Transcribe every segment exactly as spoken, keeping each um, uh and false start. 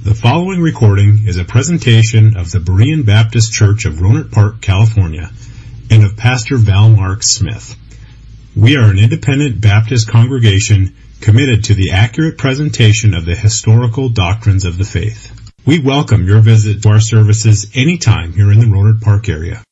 The following recording is a presentation of the Berean Baptist Church of Rohnert Park, California, and of Pastor Val Mark Smith. We are an independent Baptist congregation committed to the accurate presentation of the historical doctrines of the faith. We welcome your visit to our services anytime here in the Rohnert Park area.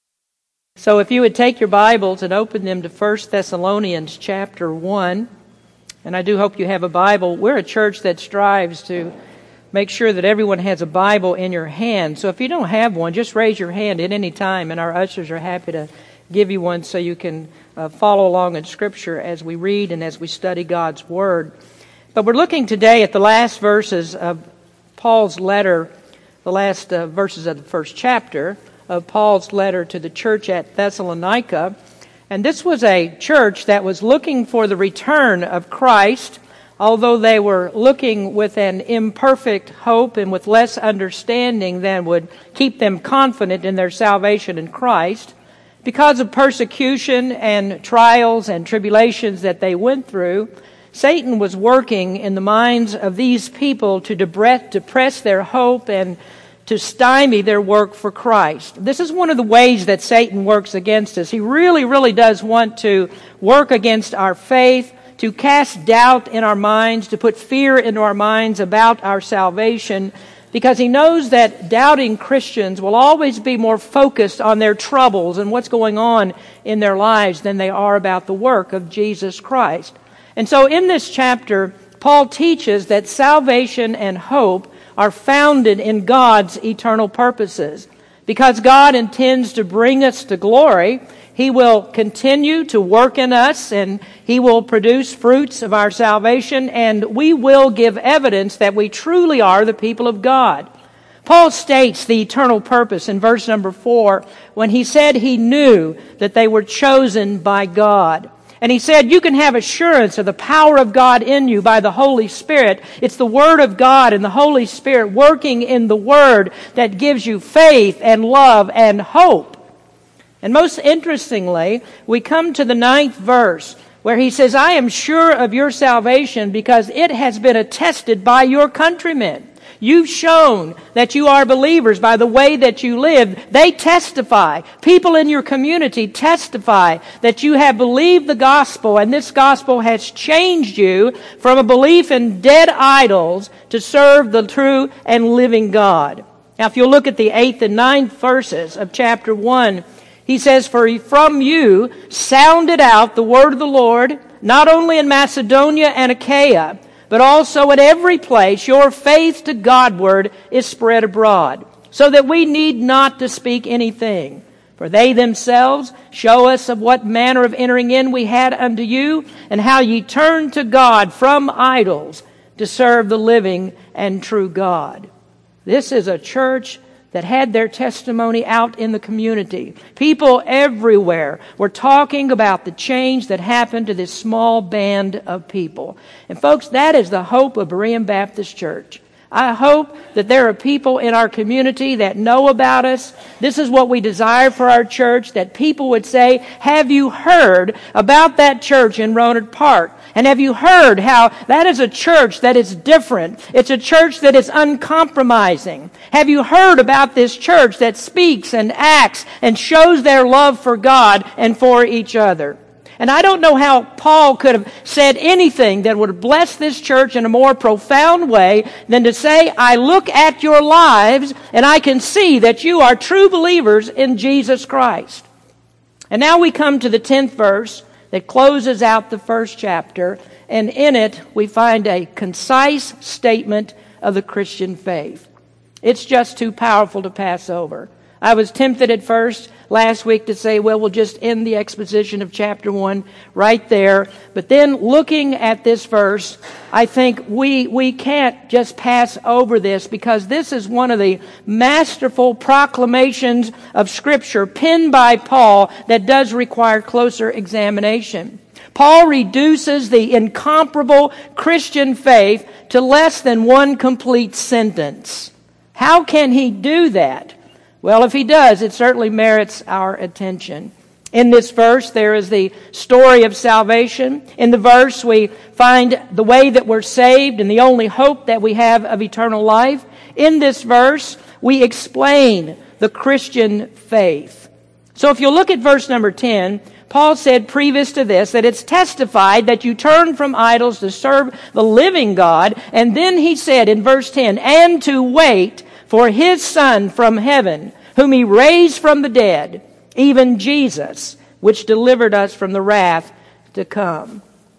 So if you would take your Bibles and open them to First Thessalonians chapter one, and I do hope you have a Bible. We're a church that strives to make sure that everyone has a Bible in your hand. So if you don't have one, just raise your hand at any time, and our ushers are happy to give you one so you can uh, follow along in Scripture as we read and as we study God's Word. But we're looking today at the last verses of Paul's letter, the last uh, verses of the first chapter of Paul's letter to the church at Thessalonica. And this was a church that was looking for the return of Christ, although they were looking with an imperfect hope and with less understanding than would keep them confident in their salvation in Christ. Because of persecution and trials and tribulations that they went through, Satan was working in the minds of these people to depress their hope and to stymie their work for Christ. This is one of the ways that Satan works against us. He really, really does want to work against our faith, to cast doubt in our minds, to put fear into our minds about our salvation, because he knows that doubting Christians will always be more focused on their troubles and what's going on in their lives than they are about the work of Jesus Christ. And so in this chapter, Paul teaches that salvation and hope are founded in God's eternal purposes. Because God intends to bring us to glory, He will continue to work in us, and He will produce fruits of our salvation, and we will give evidence that we truly are the people of God. Paul states the eternal purpose in verse number four when he said he knew that they were chosen by God. And he said, you can have assurance of the power of God in you by the Holy Spirit. It's the Word of God and the Holy Spirit working in the Word that gives you faith and love and hope. And most interestingly, we come to the ninth verse where he says, I am sure of your salvation because it has been attested by your countrymen. You've shown that you are believers by the way that you live. They testify. People in your community testify that you have believed the gospel, and this gospel has changed you from a belief in dead idols to serve the true and living God. Now, if you'll look at the eighth and ninth verses of chapter one, he says, for from you sounded out the word of the Lord, not only in Macedonia and Achaia, but also at every place your faith to Godward is spread abroad, so that we need not to speak anything. For they themselves show us of what manner of entering in we had unto you, and how ye turned to God from idols to serve the living and true God. This is a church that had their testimony out in the community. People everywhere were talking about the change that happened to this small band of people. And folks, that is the hope of Berean Baptist Church. I hope that there are people in our community that know about us. This is what we desire for our church, that people would say, have you heard about that church in Rohnert Park? And have you heard how that is a church that is different? It's a church that is uncompromising. Have you heard about this church that speaks and acts and shows their love for God and for each other? And I don't know how Paul could have said anything that would have blessed this church in a more profound way than to say, I look at your lives and I can see that you are true believers in Jesus Christ. And now we come to the tenth verse that closes out the first chapter, and in it we find a concise statement of the Christian faith. It's just too powerful to pass over. I was tempted at first last week to say, well, we'll just end the exposition of chapter one right there. But then looking at this verse, I think we we can't just pass over this, because this is one of the masterful proclamations of Scripture penned by Paul that does require closer examination. Paul reduces the incomparable Christian faith to less than one complete sentence. How can he do that? Well, if he does, it certainly merits our attention. In this verse, there is the story of salvation. In the verse, we find the way that we're saved and the only hope that we have of eternal life. In this verse, we explain the Christian faith. So if you look at verse number ten, Paul said previous to this that it's testified that you turn from idols to serve the living God. And then he said in verse ten, and to wait for His Son from heaven, whom He raised from the dead, even Jesus, which delivered us from the wrath to come.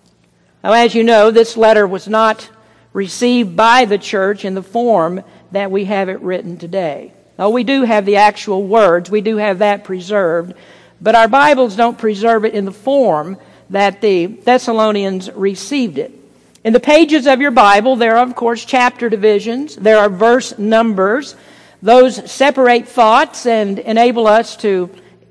Now, as you know, this letter was not received by the church in the form that we have it written today. Now, we do have the actual words. We do have that preserved. But our Bibles don't preserve it in the form that the Thessalonians received it. In the pages of your Bible, there are, of course, chapter divisions. There are verse numbers. Those separate thoughts and enable us to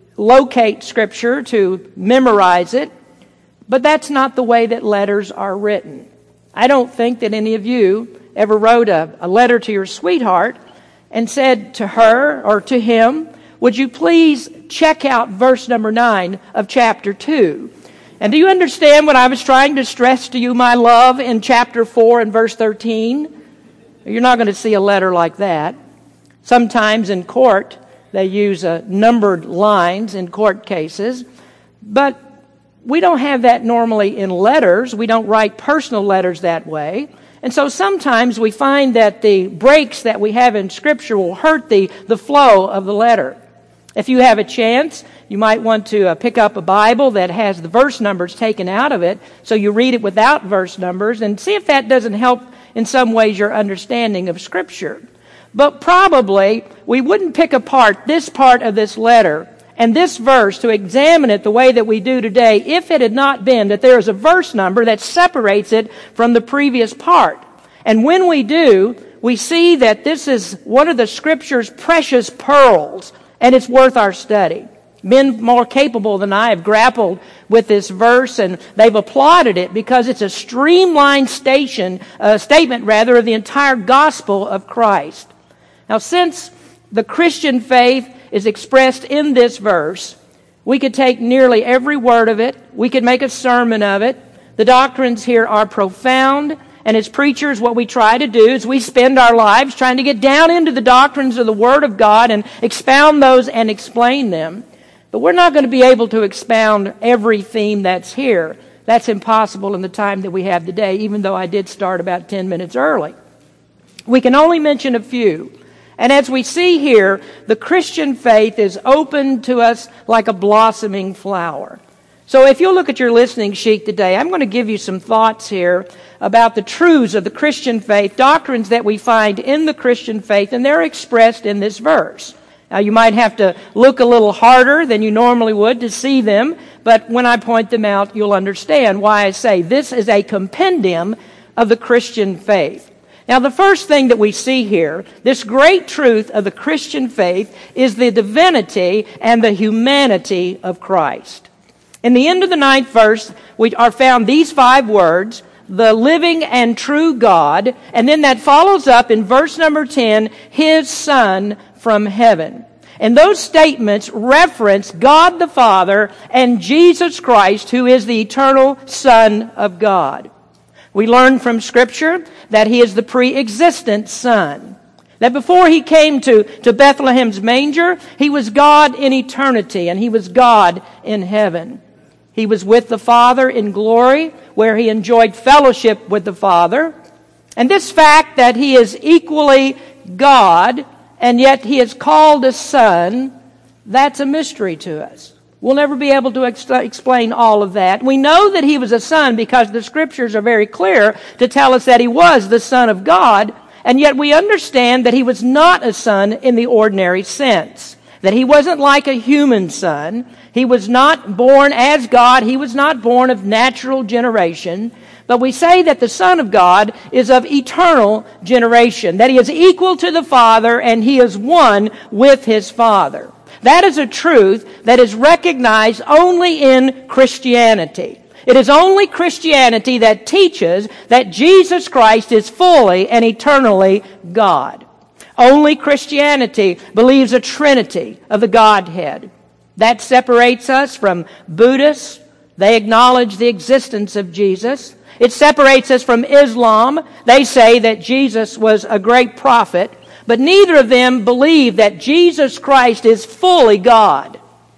locate Scripture, to memorize it. But that's not the way that letters are written. I don't think that any of you ever wrote a, a letter to your sweetheart and said to her or to him, would you please check out verse number nine of chapter two? And do you understand what I was trying to stress to you, my love, in chapter four and verse thirteen? You're not going to see a letter like that. Sometimes in court, they use uh, numbered lines in court cases. But we don't have that normally in letters. We don't write personal letters that way. And so sometimes we find that the breaks that we have in Scripture will hurt the, the flow of the letter. If you have a chance, you might want to uh, pick up a Bible that has the verse numbers taken out of it, so you read it without verse numbers, and see if that doesn't help in some ways your understanding of Scripture. But probably we wouldn't pick apart this part of this letter and this verse to examine it the way that we do today if it had not been that there is a verse number that separates it from the previous part. And when we do, we see that this is one of the Scripture's precious pearls, and it's worth our study. Men more capable than I have grappled with this verse, and they've applauded it because it's a streamlined station, uh, statement rather, of the entire gospel of Christ. Now, since the Christian faith is expressed in this verse, we could take nearly every word of it. We could make a sermon of it. The doctrines here are profound. And as preachers, what we try to do is we spend our lives trying to get down into the doctrines of the Word of God and expound those and explain them. But we're not going to be able to expound every theme that's here. That's impossible in the time that we have today, even though I did start about ten minutes early. We can only mention a few. And as we see here, the Christian faith is open to us like a blossoming flower. So if you'll look at your listening sheet today, I'm going to give you some thoughts here about the truths of the Christian faith, doctrines that we find in the Christian faith, and they're expressed in this verse. Now, you might have to look a little harder than you normally would to see them, but when I point them out, you'll understand why I say this is a compendium of the Christian faith. Now, the first thing that we see here, this great truth of the Christian faith, is the divinity and the humanity of Christ. In the end of the ninth verse, we are found these five words, the living and true God, and then that follows up in verse number ten, His Son from heaven. And those statements reference God the Father and Jesus Christ, who is the eternal Son of God. We learn from Scripture that He is the pre-existent Son. That before He came to, to Bethlehem's manger, He was God in eternity, and He was God in heaven. He was with the Father in glory, where He enjoyed fellowship with the Father. And this fact that He is equally God, and yet He is called a Son, that's a mystery to us. We'll never be able to ex- explain all of that. We know that He was a Son because the Scriptures are very clear to tell us that He was the Son of God, and yet we understand that He was not a Son in the ordinary sense. That He wasn't like a human son. He was not born as God. He was not born of natural generation. But we say that the Son of God is of eternal generation. That He is equal to the Father and He is one with His Father. That is a truth that is recognized only in Christianity. It is only Christianity that teaches that Jesus Christ is fully and eternally God. Only Christianity believes a trinity of the Godhead. That separates us from Buddhists. They acknowledge the existence of Jesus. It separates us from Islam. They say that Jesus was a great prophet, but neither of them believe that Jesus Christ is fully God.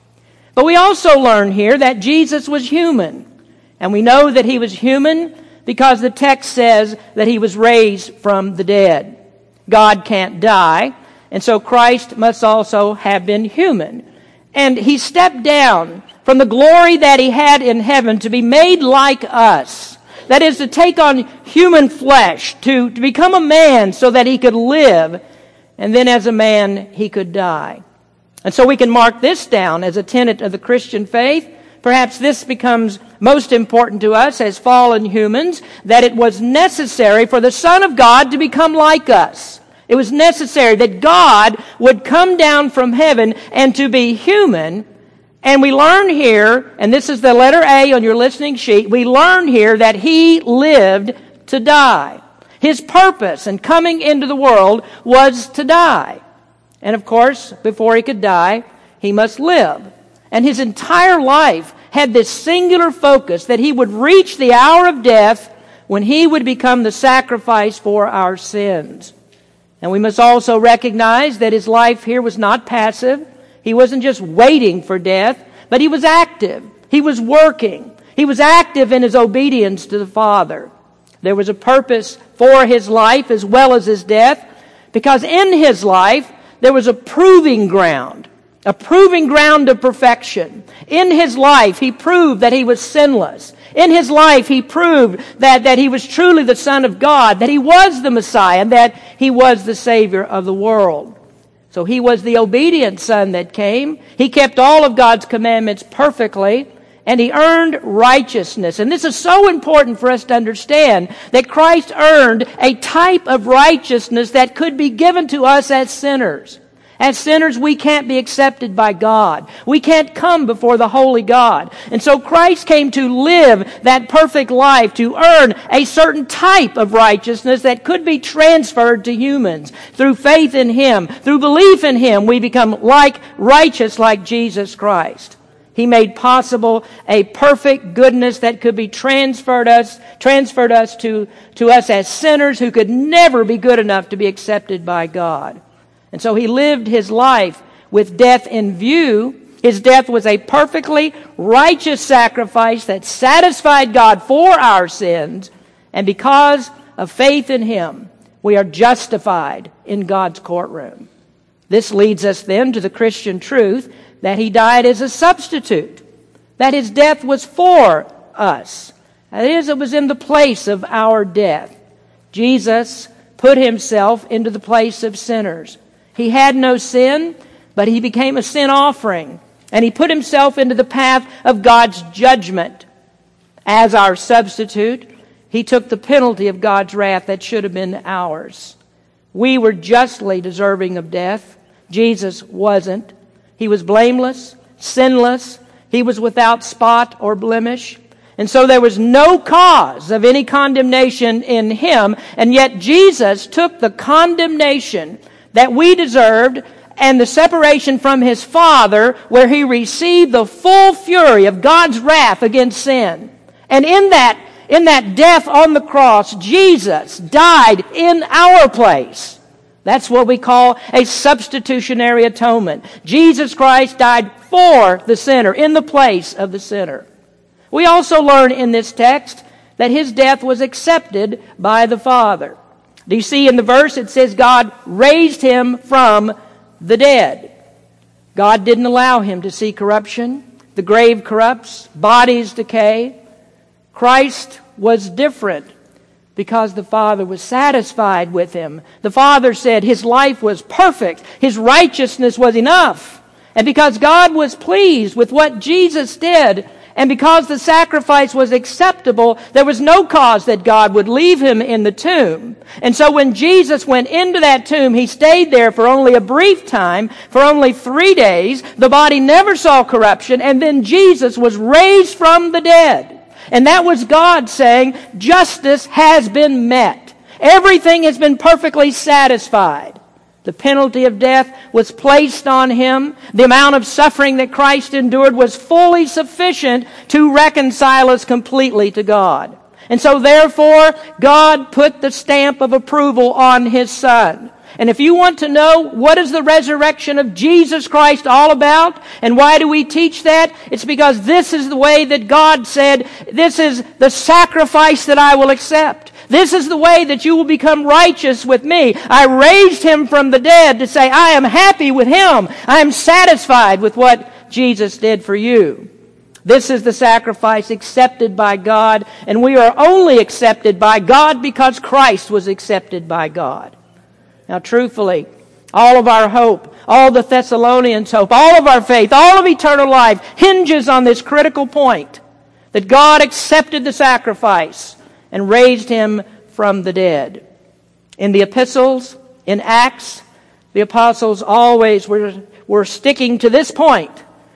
But we also learn here that Jesus was human. And we know that he was human because the text says that he was raised from the dead. God can't die, and so Christ must also have been human. And he stepped down from the glory that he had in heaven to be made like us. That is, to take on human flesh, to, to become a man so that he could live, and then as a man he could die. And so we can mark this down as a tenet of the Christian faith. Perhaps this becomes most important to us as fallen humans, that it was necessary for the Son of God to become like us. It was necessary that God would come down from heaven and to be human. And we learn here, and this is the letter A on your listening sheet, we learn here that he lived to die. His purpose in coming into the world was to die. And of course, before he could die, he must live. And his entire life had this singular focus that he would reach the hour of death when he would become the sacrifice for our sins. And we must also recognize that his life here was not passive. He wasn't just waiting for death, but he was active. He was working. He was active in his obedience to the Father. There was a purpose for his life as well as his death, because in his life there was a proving ground. A proving ground of perfection. In his life, he proved that he was sinless. In his life, he proved that, that he was truly the Son of God, that he was the Messiah, and that he was the Savior of the world. So he was the obedient Son that came. He kept all of God's commandments perfectly, and he earned righteousness. And this is so important for us to understand, that Christ earned a type of righteousness that could be given to us as sinners. As sinners, we can't be accepted by God. We can't come before the holy God. And so Christ came to live that perfect life, to earn a certain type of righteousness that could be transferred to humans. Through faith in him, through belief in him, we become like righteous like Jesus Christ. He made possible a perfect goodness that could be transferred us, transferred us to, to us as sinners who could never be good enough to be accepted by God. And so he lived his life with death in view. His death was a perfectly righteous sacrifice that satisfied God for our sins. And because of faith in him, we are justified in God's courtroom. This leads us then to the Christian truth that he died as a substitute, that his death was for us. That is, it was in the place of our death. Jesus put himself into the place of sinners. He had no sin, but he became a sin offering. And he put himself into the path of God's judgment. As our substitute, he took the penalty of God's wrath that should have been ours. We were justly deserving of death. Jesus wasn't. He was blameless, sinless. He was without spot or blemish. And so there was no cause of any condemnation in him. And yet Jesus took the condemnation that we deserved and the separation from his Father, where he received the full fury of God's wrath against sin. And in that, in that death on the cross, Jesus died in our place. That's what we call a substitutionary atonement. Jesus Christ died for the sinner, in the place of the sinner. We also learn in this text that his death was accepted by the Father. Do you see in the verse it says God raised him from the dead? God didn't allow him to see corruption. The grave corrupts, bodies decay. Christ was different because the Father was satisfied with him. The Father said his life was perfect. His righteousness was enough. And because God was pleased with what Jesus did, and because the sacrifice was acceptable, there was no cause that God would leave him in the tomb. And so when Jesus went into that tomb, he stayed there for only a brief time, for only three days. The body never saw corruption, and then Jesus was raised from the dead. And that was God saying, justice has been met. Everything has been perfectly satisfied. The penalty of death was placed on him. The amount of suffering that Christ endured was fully sufficient to reconcile us completely to God. And so therefore, God put the stamp of approval on His Son. And if you want to know what is the resurrection of Jesus Christ all about, and why do we teach that? It's because this is the way that God said, this is the sacrifice that I will accept. This is the way that you will become righteous with me. I raised Him from the dead to say, I am happy with Him. I am satisfied with what Jesus did for you. This is the sacrifice accepted by God, and we are only accepted by God because Christ was accepted by God. Now, truthfully, all of our hope, all the Thessalonians' hope, all of our faith, all of eternal life hinges on this critical point, that God accepted the sacrifice and raised Him from the dead. In the epistles, in Acts, the apostles always were, were sticking to this point.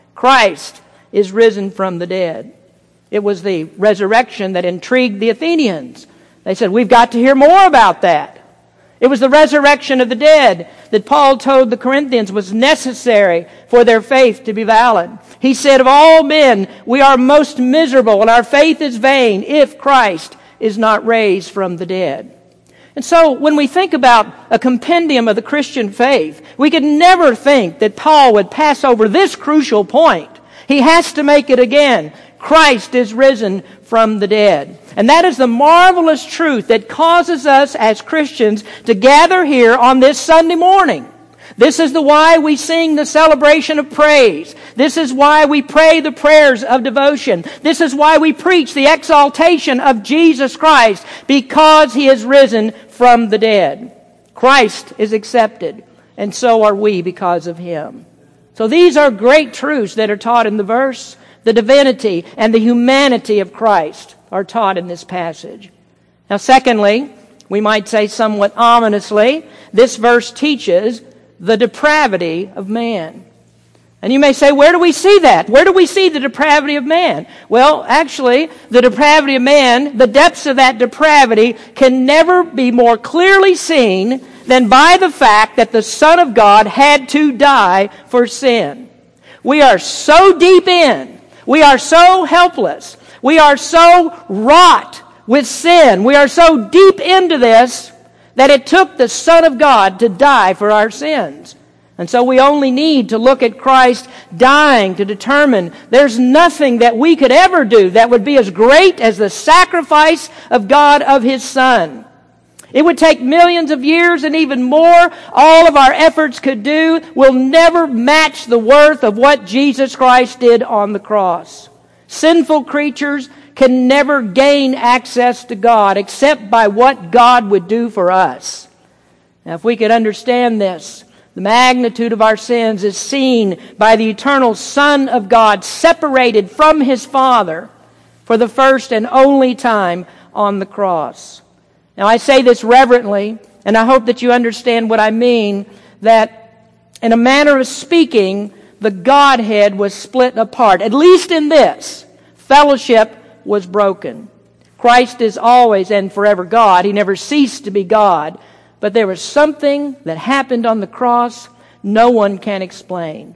Christ is risen from the dead. It was the resurrection that intrigued the Athenians. They said, we've got to hear more about that. It was the resurrection of the dead that Paul told the Corinthians was necessary for their faith to be valid. He said, of all men, we are most miserable and our faith is vain if Christ is not raised from the dead. And so when we think about a compendium of the Christian faith, we could never think that Paul would pass over this crucial point. He has to make it again. Christ is risen from the dead. And that is the marvelous truth that causes us as Christians to gather here on this Sunday morning. This is the why we sing the celebration of praise. This is why we pray the prayers of devotion. This is why we preach the exaltation of Jesus Christ, because He is risen from the dead. Christ is accepted, and so are we because of Him. So these are great truths that are taught in the verse. The divinity and the humanity of Christ are taught in this passage. Now, secondly, we might say somewhat ominously, this verse teaches the depravity of man. And you may say, where do we see that? Where do we see the depravity of man? Well, actually, the depravity of man, the depths of that depravity can never be more clearly seen than by the fact that the Son of God had to die for sin. We are so deep in, we are so helpless, we are so wrought with sin, we are so deep into this that it took the Son of God to die for our sins. And so we only need to look at Christ dying to determine there's nothing that we could ever do that would be as great as the sacrifice of God of His Son. It would take millions of years and even more. All of our efforts could do will never match the worth of what Jesus Christ did on the cross. Sinful creatures can never gain access to God except by what God would do for us. Now, if we could understand this, the magnitude of our sins is seen by the eternal Son of God separated from His Father for the first and only time on the cross. Now, I say this reverently, and I hope that you understand what I mean, that in a manner of speaking, the Godhead was split apart. At least in this, fellowship was broken. Christ is always and forever God. He never ceased to be God. But there was something that happened on the cross no one can explain.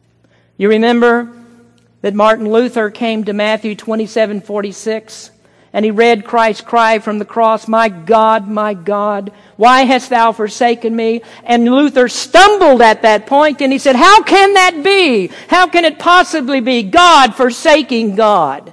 You remember that Martin Luther came to Matthew twenty-seven forty-six, and he read Christ's cry from the cross, "My God, my God, why hast thou forsaken me?" And Luther stumbled at that point, and he said, how can that be? How can it possibly be God forsaking God?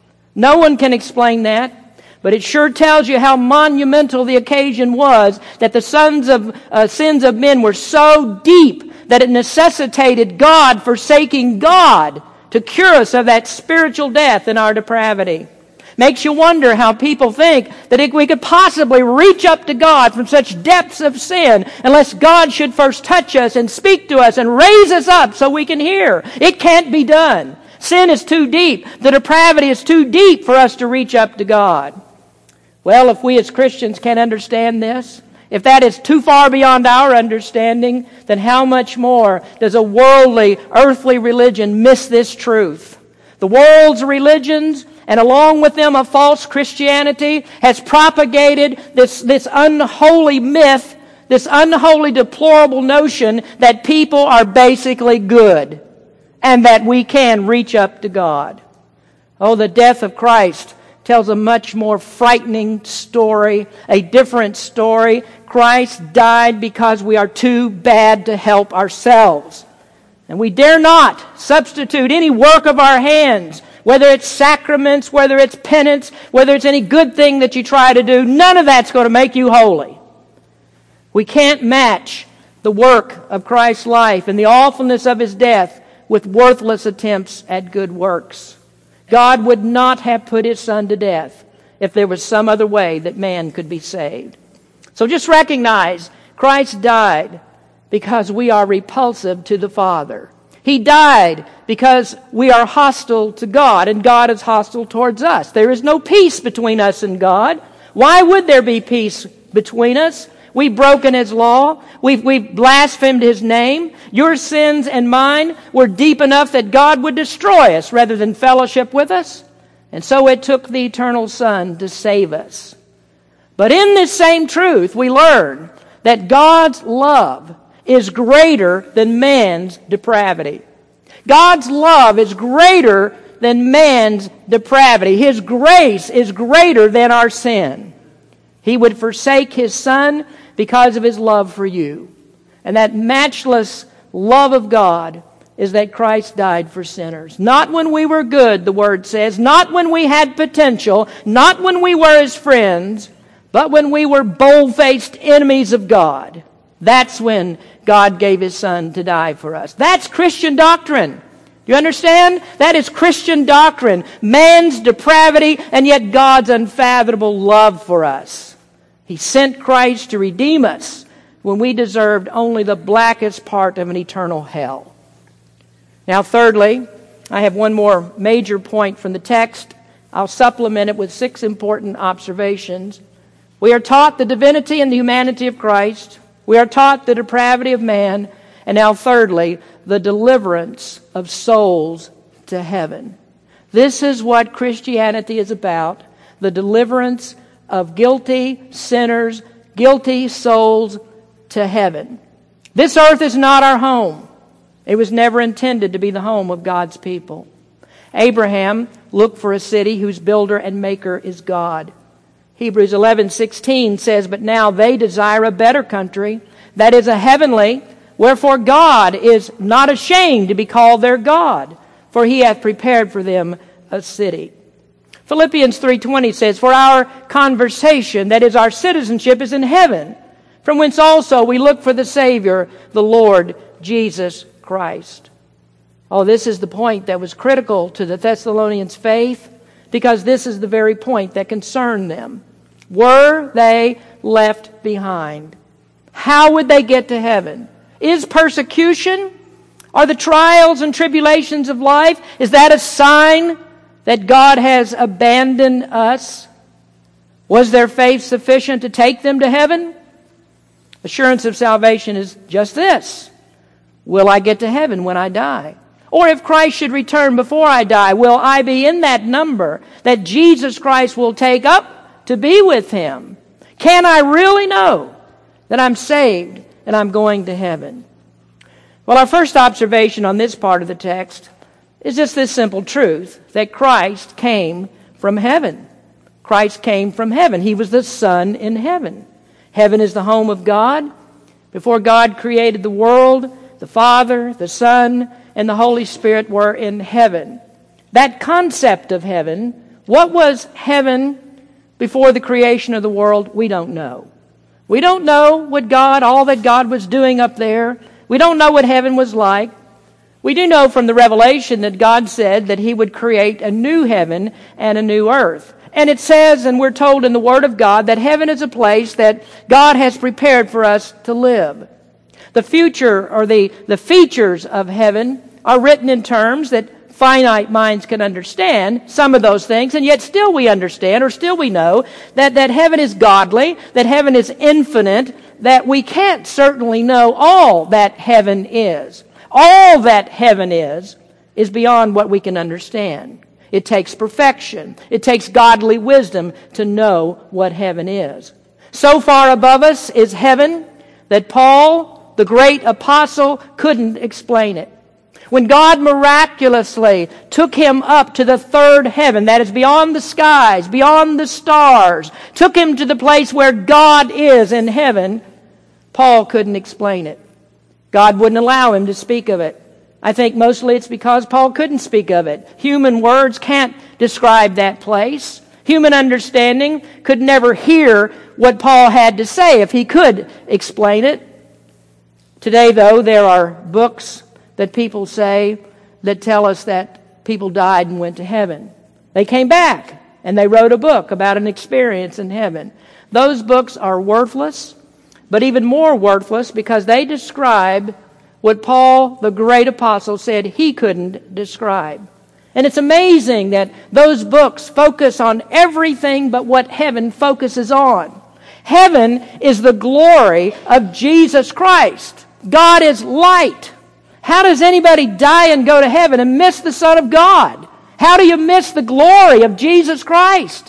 No one can explain that. But it sure tells you how monumental the occasion was, that the sons of uh, sins of men were so deep that it necessitated God forsaking God to cure us of that spiritual death in our depravity. Makes you wonder how people think that it, we could possibly reach up to God from such depths of sin unless God should first touch us and speak to us and raise us up so we can hear. It can't be done. Sin is too deep. The depravity is too deep for us to reach up to God. Well, if we as Christians can't understand this, if that is too far beyond our understanding, then how much more does a worldly, earthly religion miss this truth? The world's religions, and along with them a false Christianity, has propagated this, this unholy myth this unholy, deplorable notion that people are basically good and that we can reach up to God. Oh, the death of Christ tells a much more frightening story, a different story. Christ died because we are too bad to help ourselves. And we dare not substitute any work of our hands, whether it's sacraments, whether it's penance, whether it's any good thing that you try to do. None of that's going to make you holy. We can't match the work of Christ's life and the awfulness of His death with worthless attempts at good works. God would not have put His Son to death if there was some other way that man could be saved. So just recognize Christ died because we are repulsive to the Father. He died because we are hostile to God, and God is hostile towards us. There is no peace between us and God. Why would there be peace between us? We've broken His law. We've, we've blasphemed His name. Your sins and mine were deep enough that God would destroy us rather than fellowship with us. And so it took the eternal Son to save us. But in this same truth, we learn that God's love is greater than man's depravity. God's love is greater than man's depravity. His grace is greater than our sin. He would forsake His Son because of His love for you. And that matchless love of God is that Christ died for sinners. Not when we were good, the Word says. Not when we had potential. Not when we were His friends. But when we were bold-faced enemies of God. That's when God gave His Son to die for us. That's Christian doctrine. Do you understand? That is Christian doctrine. Man's depravity and yet God's unfathomable love for us. He sent Christ to redeem us when we deserved only the blackest part of an eternal hell. Now, thirdly, I have one more major point from the text. I'll supplement it with six important observations. We are taught the divinity and the humanity of Christ. We are taught the depravity of man. And now, thirdly, the deliverance of souls to heaven. This is what Christianity is about, the deliverance of guilty sinners, guilty souls to heaven. This earth is not our home. It was never intended to be the home of God's people. Abraham looked for a city whose builder and maker is God. Hebrews eleven sixteen says, "But now they desire a better country, that is a heavenly, wherefore God is not ashamed to be called their God, for He hath prepared for them a city." Philippians three twenty says, "For our conversation, that is our citizenship, is in heaven, from whence also we look for the Savior, the Lord Jesus Christ." Oh, this is the point that was critical to the Thessalonians' faith, because this is the very point that concerned them. Were they left behind? How would they get to heaven? Is persecution, are the trials and tribulations of life, is that a sign that God has abandoned us? Was their faith sufficient to take them to heaven? Assurance of salvation is just this. Will I get to heaven when I die? Or if Christ should return before I die, will I be in that number that Jesus Christ will take up to be with Him? Can I really know that I'm saved and I'm going to heaven? Well, our first observation on this part of the text is just this simple truth, that Christ came from heaven. Christ came from heaven. He was the Son in heaven. Heaven is the home of God. Before God created the world, the Father, the Son, and the Holy Spirit were in heaven. That concept of heaven, what was heaven before the creation of the world? We don't know. We don't know what God, all that God was doing up there. We don't know what heaven was like. We do know from the Revelation that God said that He would create a new heaven and a new earth. And it says, and we're told in the Word of God, that heaven is a place that God has prepared for us to live. The future, or the, the features of heaven, are written in terms that finite minds can understand, some of those things, and yet still we understand, or still we know, that, that heaven is godly, that heaven is infinite, that we can't certainly know all that heaven is. All that heaven is, is beyond what we can understand. It takes perfection. It takes godly wisdom to know what heaven is. So far above us is heaven that Paul, the great apostle, couldn't explain it. When God miraculously took him up to the third heaven, that is beyond the skies, beyond the stars, took him to the place where God is in heaven, Paul couldn't explain it. God wouldn't allow him to speak of it. I think mostly it's because Paul couldn't speak of it. Human words can't describe that place. Human understanding could never hear what Paul had to say if he could explain it. Today, though, there are books that people say that tell us that people died and went to heaven. They came back and they wrote a book about an experience in heaven. Those books are worthless, but even more worthless because they describe what Paul, the great apostle, said he couldn't describe. And it's amazing that those books focus on everything but what heaven focuses on. Heaven is the glory of Jesus Christ. God is light. How does anybody die and go to heaven and miss the Son of God? How do you miss the glory of Jesus Christ?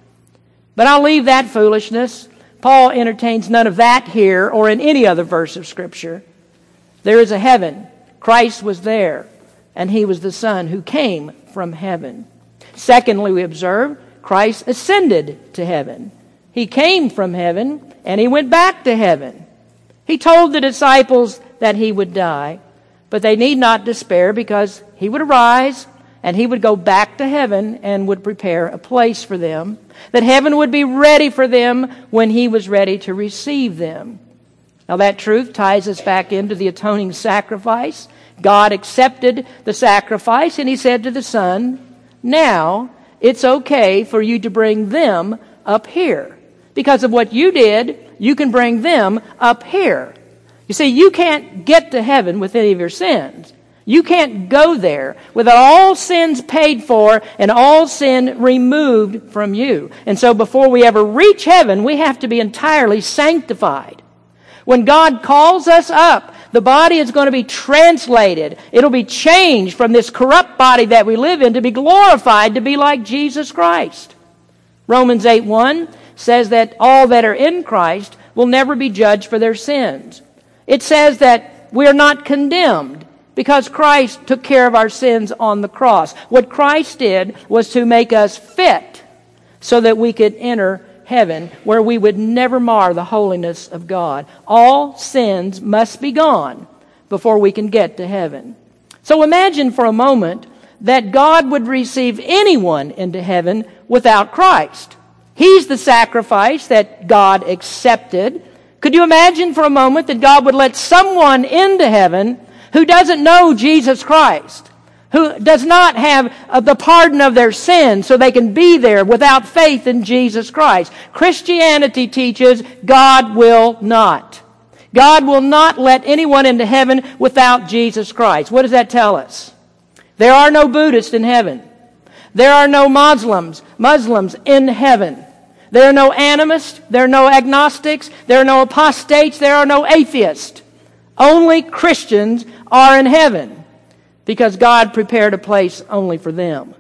But I'll leave that foolishness. Paul entertains none of that here or in any other verse of Scripture. There is a heaven. Christ was there, and He was the Son who came from heaven. Secondly, we observe Christ ascended to heaven. He came from heaven, and He went back to heaven. He told the disciples that He would die, but they need not despair because He would arise and He would go back to heaven and would prepare a place for them, that heaven would be ready for them when He was ready to receive them. Now that truth ties us back into the atoning sacrifice. God accepted the sacrifice and He said to the Son, now it's okay for you to bring them up here. Because of what you did, you can bring them up here. You see, you can't get to heaven with any of your sins. You can't go there without all sins paid for and all sin removed from you. And so before we ever reach heaven, we have to be entirely sanctified. When God calls us up, the body is going to be translated. It'll be changed from this corrupt body that we live in to be glorified to be like Jesus Christ. Romans eight one says that all that are in Christ will never be judged for their sins. It says that we are not condemned because Christ took care of our sins on the cross. What Christ did was to make us fit so that we could enter heaven where we would never mar the holiness of God. All sins must be gone before we can get to heaven. So imagine for a moment that God would receive anyone into heaven without Christ. He's the sacrifice that God accepted. Could you imagine for a moment that God would let someone into heaven who doesn't know Jesus Christ, who does not have the pardon of their sins so they can be there without faith in Jesus Christ? Christianity teaches God will not. God will not let anyone into heaven without Jesus Christ. What does that tell us? There are no Buddhists in heaven. There are no Muslims, Muslims in heaven. There are no animists, there are no agnostics, there are no apostates, there are no atheists. Only Christians are in heaven because God prepared a place only for them.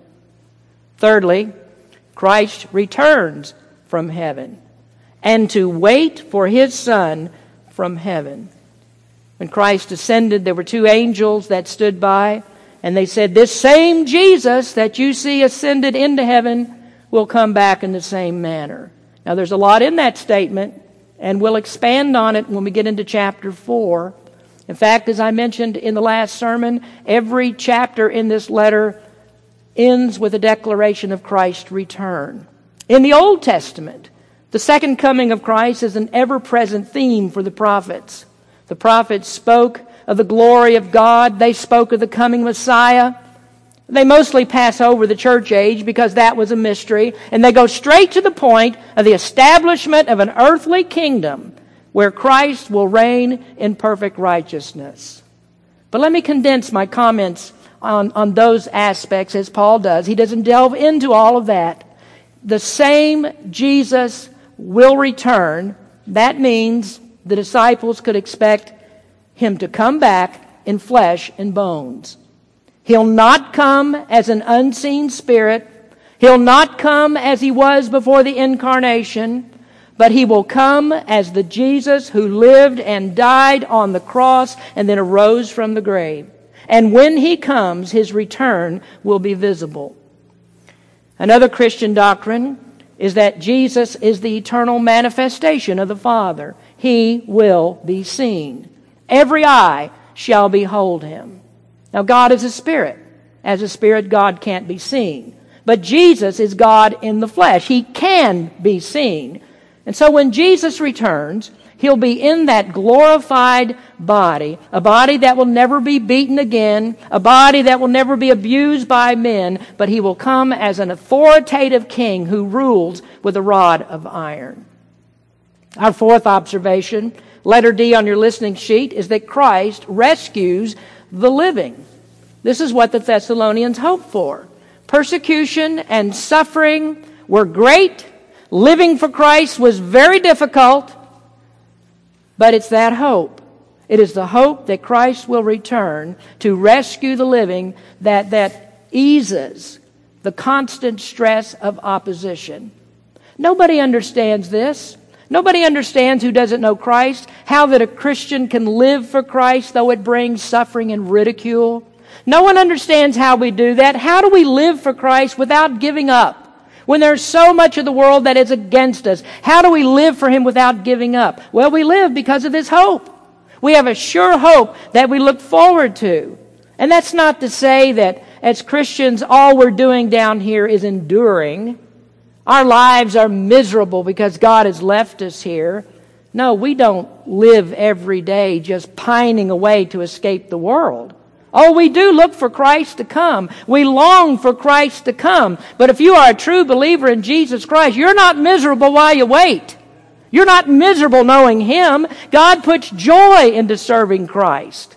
Thirdly, Christ returns from heaven and to wait for His Son from heaven. When Christ ascended, there were two angels that stood by, and they said, this same Jesus that you see ascended into heaven will come back in the same manner. Now there's a lot in that statement, and we'll expand on it when we get into chapter four. In fact, as I mentioned in the last sermon, every chapter in this letter ends with a declaration of Christ's return. In the Old Testament, the second coming of Christ is an ever-present theme for the prophets. The prophets spoke of the glory of God. They spoke of the coming Messiah. They mostly pass over the church age because that was a mystery, and they go straight to the point of the establishment of an earthly kingdom where Christ will reign in perfect righteousness. But let me condense my comments on, on those aspects as Paul does. He doesn't delve into all of that. The same Jesus will return. That means the disciples could expect Him to come back in flesh and bones. He'll not come as an unseen spirit. He'll not come as He was before the incarnation. but He will come as the Jesus who lived and died on the cross and then arose from the grave. And when He comes, His return will be visible. Another Christian doctrine is that Jesus is the eternal manifestation of the Father. He will be seen. Every eye shall behold Him. Now, God is a spirit. As a spirit, God can't be seen. But Jesus is God in the flesh. He can be seen. And so when Jesus returns, He'll be in that glorified body, a body that will never be beaten again, a body that will never be abused by men, but He will come as an authoritative king who rules with a rod of iron. Our fourth observation, letter D on your listening sheet, is that Christ rescues the living. This is what the Thessalonians hoped for. Persecution and suffering were great. Living for Christ was very difficult. But it's that hope. It is the hope that Christ will return to rescue the living that, that eases the constant stress of opposition. Nobody understands this. Nobody understands who doesn't know Christ, how that a Christian can live for Christ though it brings suffering and ridicule. No one understands how we do that. How do we live for Christ without giving up? When there's so much of the world that is against us, how do we live for Him without giving up? Well, we live because of this hope. We have a sure hope that we look forward to. And that's not to say that as Christians, all we're doing down here is enduring. Our lives are miserable because God has left us here. No, we don't live every day just pining away to escape the world. Oh, we do look for Christ to come. We long for Christ to come. But if you are a true believer in Jesus Christ, you're not miserable while you wait. You're not miserable knowing Him. God puts joy into serving Christ.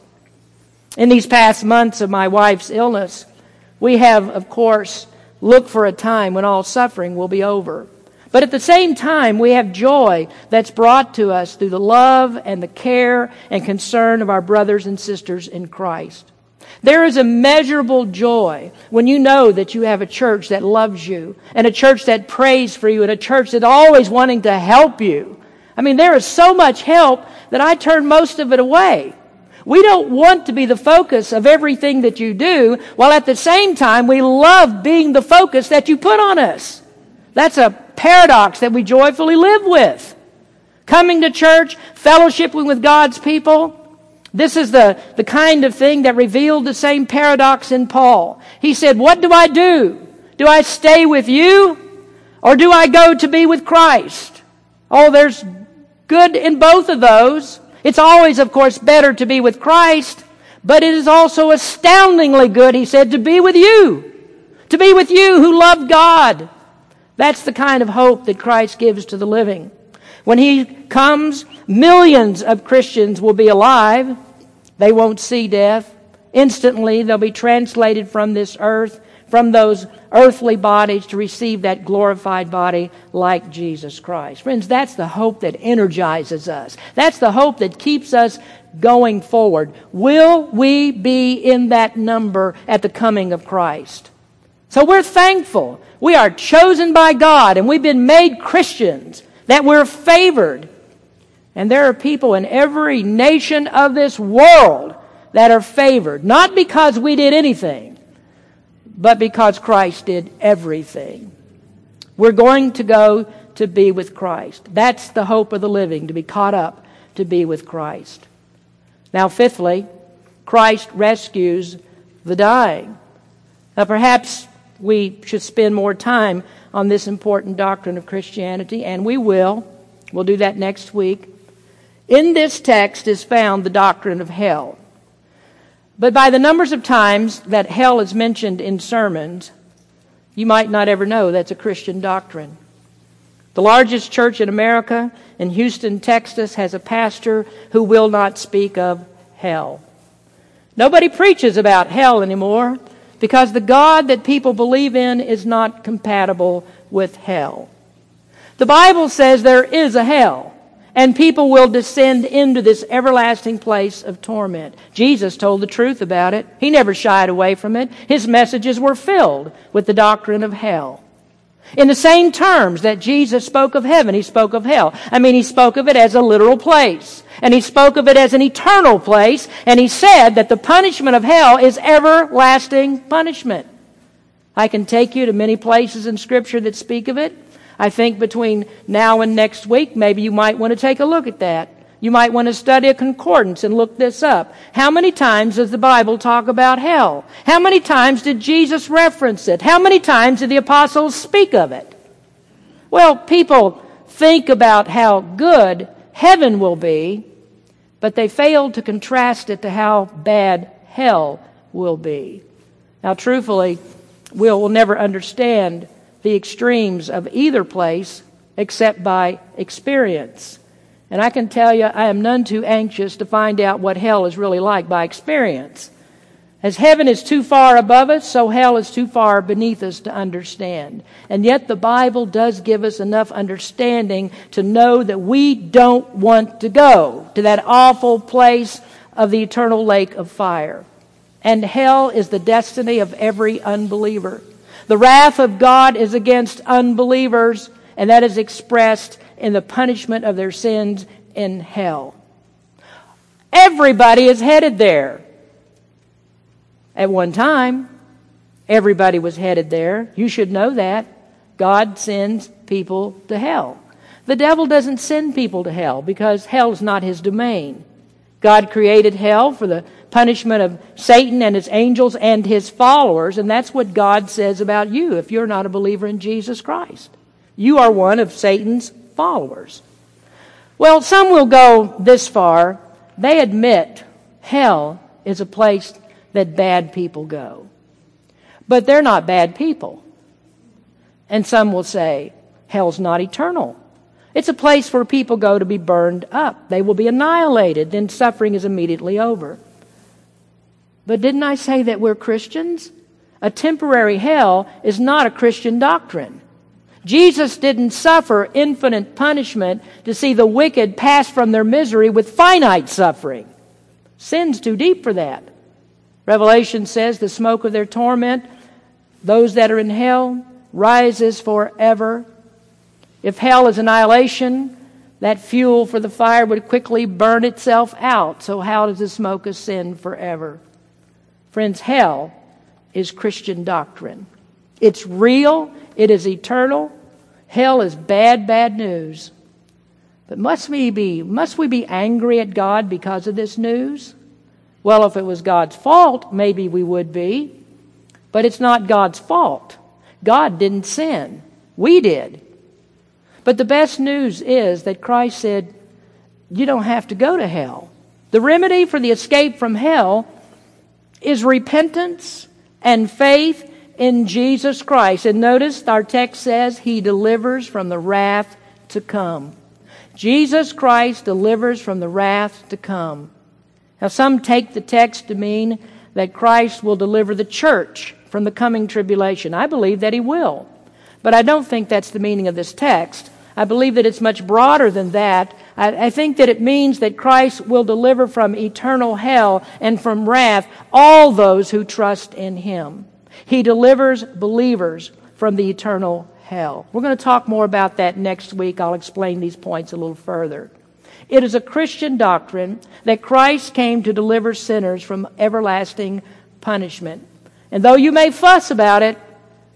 In these past months of my wife's illness, we have, of course, looked for a time when all suffering will be over. But at the same time, we have joy that's brought to us through the love and the care and concern of our brothers and sisters in Christ. There is immeasurable joy when you know that you have a church that loves you and a church that prays for you and a church that's always wanting to help you. I mean, there is so much help that I turn most of it away. We don't want to be the focus of everything that you do, while at the same time we love being the focus that you put on us. That's a paradox that we joyfully live with. Coming to church, fellowshipping with God's people. This is the, the kind of thing that revealed the same paradox in Paul. He said, what do I do? Do I stay with you? Or do I go to be with Christ? Oh, there's good in both of those. It's always, of course, better to be with Christ. But it is also astoundingly good, he said, to be with you. To be with you who love God. That's the kind of hope that Christ gives to the living. When He comes, millions of Christians will be alive. They won't see death. Instantly, they'll be translated from this earth, from those earthly bodies, to receive that glorified body like Jesus Christ. Friends, that's the hope that energizes us. That's the hope that keeps us going forward. Will we be in that number at the coming of Christ? So we're thankful. We are chosen by God, and we've been made Christians, that we're favored. And there are people in every nation of this world that are favored, not because we did anything, but because Christ did everything. We're going to go to be with Christ. That's the hope of the living, to be caught up to be with Christ. Now, fifthly, Christ rescues the dying. Now, perhaps we should spend more time on this important doctrine of Christianity, and we will. We'll do that next week. In this text is found the doctrine of hell. But by the numbers of times that hell is mentioned in sermons, you might not ever know that's a Christian doctrine. The largest church in America, in Houston, Texas, has a pastor who will not speak of hell. Nobody preaches about hell anymore, because the God that people believe in is not compatible with hell. The Bible says there is a hell, and people will descend into this everlasting place of torment. Jesus told the truth about it. He never shied away from it. His messages were filled with the doctrine of hell. In the same terms that Jesus spoke of heaven, He spoke of hell. I mean, He spoke of it as a literal place. And He spoke of it as an eternal place. And He said that the punishment of hell is everlasting punishment. I can take you to many places in Scripture that speak of it. I think between now and next week, maybe you might want to take a look at that. You might want to study a concordance and look this up. How many times does the Bible talk about hell? How many times did Jesus reference it? How many times did the apostles speak of it? Well, people think about how good heaven will be, but they fail to contrast it to how bad hell will be. Now, truthfully, we'll never understand the extremes of either place except by experience. And I can tell you, I am none too anxious to find out what hell is really like by experience. As heaven is too far above us, so hell is too far beneath us to understand. And yet the Bible does give us enough understanding to know that we don't want to go to that awful place of the eternal lake of fire. And hell is the destiny of every unbeliever. The wrath of God is against unbelievers, and that is expressed in the punishment of their sins in hell. Everybody is headed there. At one time, everybody was headed there. You should know that. God sends people to hell. The devil doesn't send people to hell because hell is not His domain. God created hell for the punishment of Satan and his angels and his followers, and that's what God says about you if you're not a believer in Jesus Christ. You are one of Satan's followers. Well, some will go this far. They admit hell is a place that bad people go. But they're not bad people. And some will say, hell's not eternal. It's a place where people go to be burned up. They will be annihilated, then suffering is immediately over. But didn't I say that we're Christians? A temporary hell is not a Christian doctrine. Jesus didn't suffer infinite punishment to see the wicked pass from their misery with finite suffering. Sin's too deep for that. Revelation says the smoke of their torment, those that are in hell, rises forever. If hell is annihilation, that fuel for the fire would quickly burn itself out. So how does the smoke ascend forever? Friends, hell is Christian doctrine. It's real. It is eternal. Hell is bad, bad news. But must we be, must we be angry at God because of this news? Well, if it was God's fault, maybe we would be. But it's not God's fault. God didn't sin. We did. But the best news is that Christ said, you don't have to go to hell. The remedy for the escape from hell is repentance and faith in Jesus Christ. And notice our text says He delivers from the wrath to come. Jesus Christ delivers from the wrath to come. Now some take the text to mean that Christ will deliver the church from the coming tribulation. I believe that He will. But I don't think that's the meaning of this text. I believe that it's much broader than that. I, I think that it means that Christ will deliver from eternal hell and from wrath all those who trust in Him. He delivers believers from the eternal hell. We're going to talk more about that next week. I'll explain these points a little further. It is a Christian doctrine that Christ came to deliver sinners from everlasting punishment. And though you may fuss about it,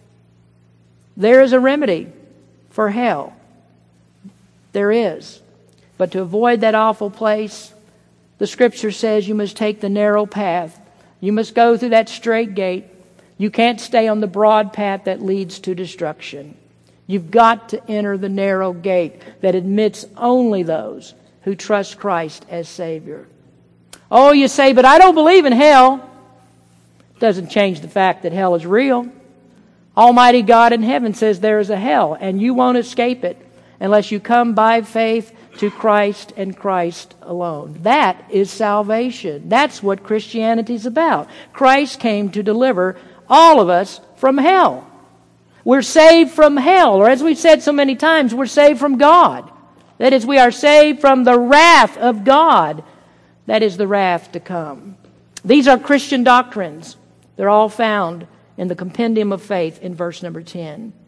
there is a remedy for hell. There is. But to avoid that awful place, the Scripture says you must take the narrow path. You must go through that straight gate. You can't stay on the broad path that leads to destruction. You've got to enter the narrow gate that admits only those who trust Christ as Savior. Oh, you say, but I don't believe in hell. Doesn't change the fact that hell is real. Almighty God in heaven says there is a hell, and you won't escape it unless you come by faith to Christ and Christ alone. That is salvation. That's what Christianity is about. Christ came to deliver all of us from hell. We're saved from hell, or as we've said so many times, we're saved from God. That is, we are saved from the wrath of God. That is the wrath to come. These are Christian doctrines. They're all found in the compendium of faith in verse number ten.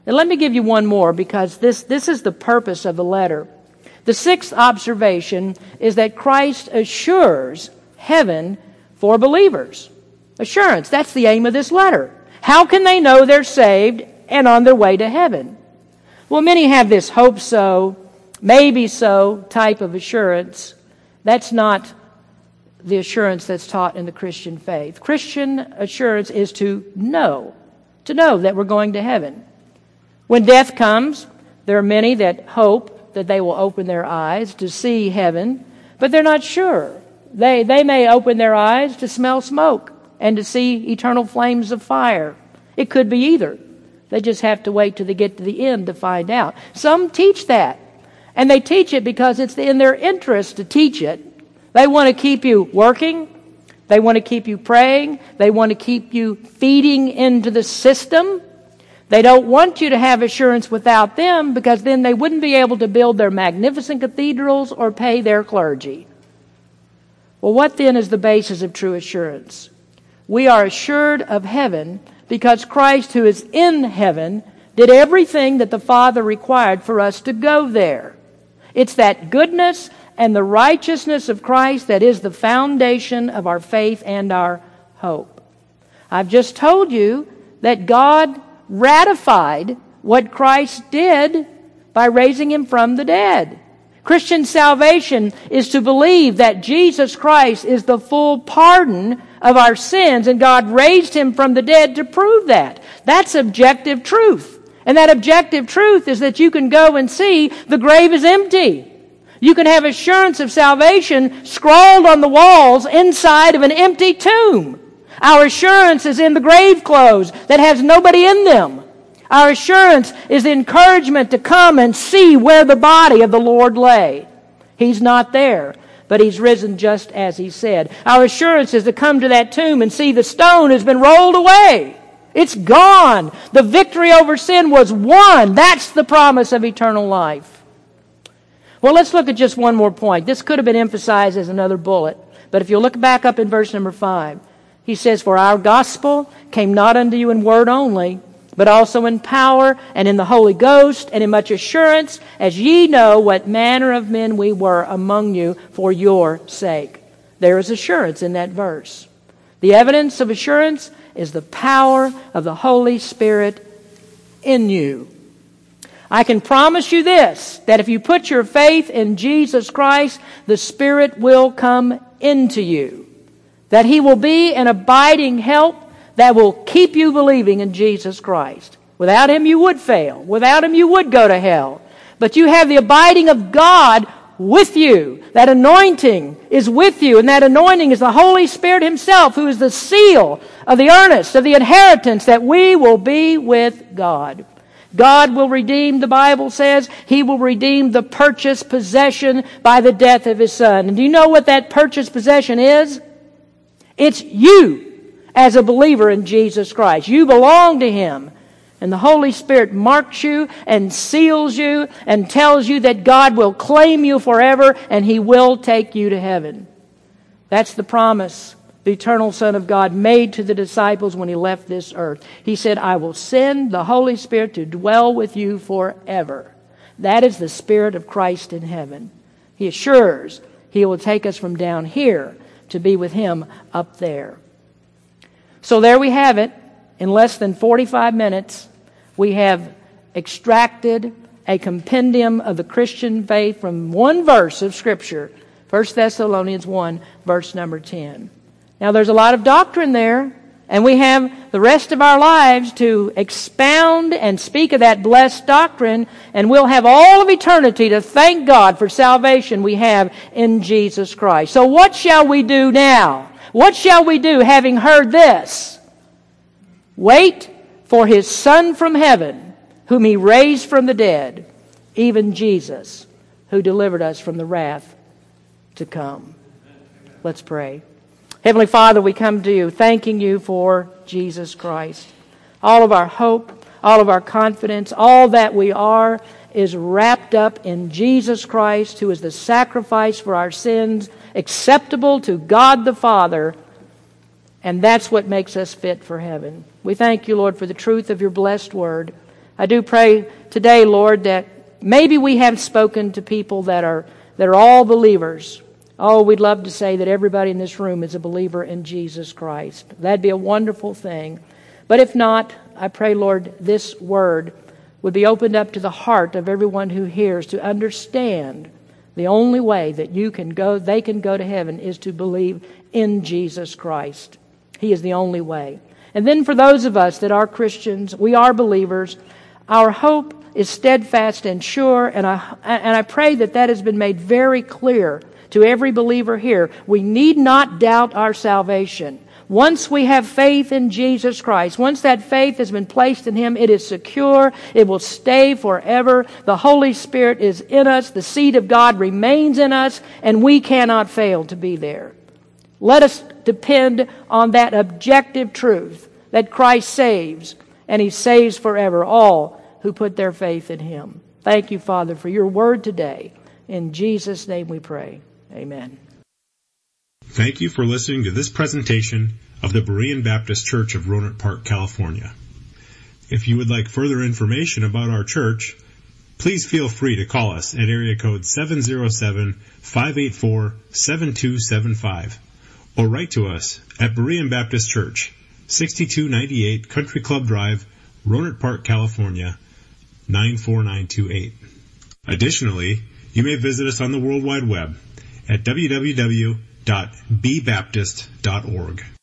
And let me give you one more, because this, this is the purpose of the letter. The sixth observation is that Christ assures heaven for believers. Assurance, that's the aim of this letter. How can they know they're saved and on their way to heaven? Well, many have this hope so, maybe so type of assurance. That's not the assurance that's taught in the Christian faith. Christian assurance is to know, to know that we're going to heaven. When death comes, there are many that hope that they will open their eyes to see heaven, but they're not sure. They, they may open their eyes to smell smoke and to see eternal flames of fire. It could be either. They just have to wait till they get to the end to find out. Some teach that, and they teach it because it's in their interest to teach it. They want to keep you working. They want to keep you praying. They want to keep you feeding into the system. They don't want you to have assurance without them, because then they wouldn't be able to build their magnificent cathedrals or pay their clergy. Well, what then is the basis of true assurance? We are assured of heaven because Christ, who is in heaven, did everything that the Father required for us to go there. It's that goodness and the righteousness of Christ that is the foundation of our faith and our hope. I've just told you that God ratified what Christ did by raising him from the dead. Christian salvation is to believe that Jesus Christ is the full pardon of our sins, and God raised him from the dead to prove that. That's objective truth. And that objective truth is that you can go and see the grave is empty. You can have assurance of salvation scrawled on the walls inside of an empty tomb. Our assurance is in the grave clothes that has nobody in them. Our assurance is the encouragement to come and see where the body of the Lord lay. He's not there, but he's risen just as he said. Our assurance is to come to that tomb and see the stone has been rolled away. It's gone. The victory over sin was won. That's the promise of eternal life. Well, let's look at just one more point. This could have been emphasized as another bullet, but if you look back up in verse number five, he says, "For our gospel came not unto you in word only, but also in power and in the Holy Ghost and in much assurance, as ye know what manner of men we were among you for your sake." There is assurance in that verse. The evidence of assurance is the power of the Holy Spirit in you. I can promise you this, that if you put your faith in Jesus Christ, the Spirit will come into you. That He will be an abiding help that will keep you believing in Jesus Christ. Without Him you would fail. Without Him you would go to hell. But you have the abiding of God with you. That anointing is with you, and that anointing is the Holy Spirit Himself, who is the seal of the earnest, of the inheritance, that we will be with God. God will redeem, the Bible says, He will redeem the purchased possession by the death of His Son. And do you know what that purchased possession is? It's you as a believer in Jesus Christ. You belong to Him. And the Holy Spirit marks you and seals you and tells you that God will claim you forever and He will take you to heaven. That's the promise the eternal Son of God made to the disciples when He left this earth. He said, "I will send the Holy Spirit to dwell with you forever." That is the Spirit of Christ in heaven. He assures He will take us from down here to be with Him up there. So there we have it. In less than forty-five minutes, we have extracted a compendium of the Christian faith from one verse of Scripture, First Thessalonians one, verse number ten. Now there's a lot of doctrine there, and we have the rest of our lives to expound and speak of that blessed doctrine, and we'll have all of eternity to thank God for salvation we have in Jesus Christ. So what shall we do now? What shall we do having heard this? Wait for His Son from heaven, whom He raised from the dead, even Jesus, who delivered us from the wrath to come. Let's pray. Heavenly Father, we come to You thanking You for Jesus Christ. All of our hope, all of our confidence, all that we are is wrapped up in Jesus Christ, who is the sacrifice for our sins, acceptable to God the Father, and that's what makes us fit for heaven. We thank You, Lord, for the truth of Your blessed word. I do pray today, Lord, that maybe we have spoken to people that are that are all believers. Oh, we'd love to say that everybody in this room is a believer in Jesus Christ. That'd be a wonderful thing. But if not, I pray, Lord, this word would be opened up to the heart of everyone who hears to understand the only way that you can go, they can go to heaven is to believe in Jesus Christ. He is the only way. And then for those of us that are Christians, we are believers, our hope is steadfast and sure, and I, and I pray that that has been made very clear to every believer here. We need not doubt our salvation. Once we have faith in Jesus Christ, once that faith has been placed in Him, it is secure. It will stay forever. The Holy Spirit is in us. The seed of God remains in us, and we cannot fail to be there. Let us depend on that objective truth that Christ saves, and He saves forever all who put their faith in Him. Thank you, Father, for your word today. In Jesus' name we pray. Amen. Thank you for listening to this presentation of the Berean Baptist Church of Rohnert Park, California. If you would like further information about our church, please feel free to call us at area code seven oh seven, five eight four, seven two seven five or write to us at Berean Baptist Church, sixty-two ninety-eight Country Club Drive, Rohnert Park, California, nine four nine two eight. Additionally, you may visit us on the World Wide Web at w w w dot b baptist dot org.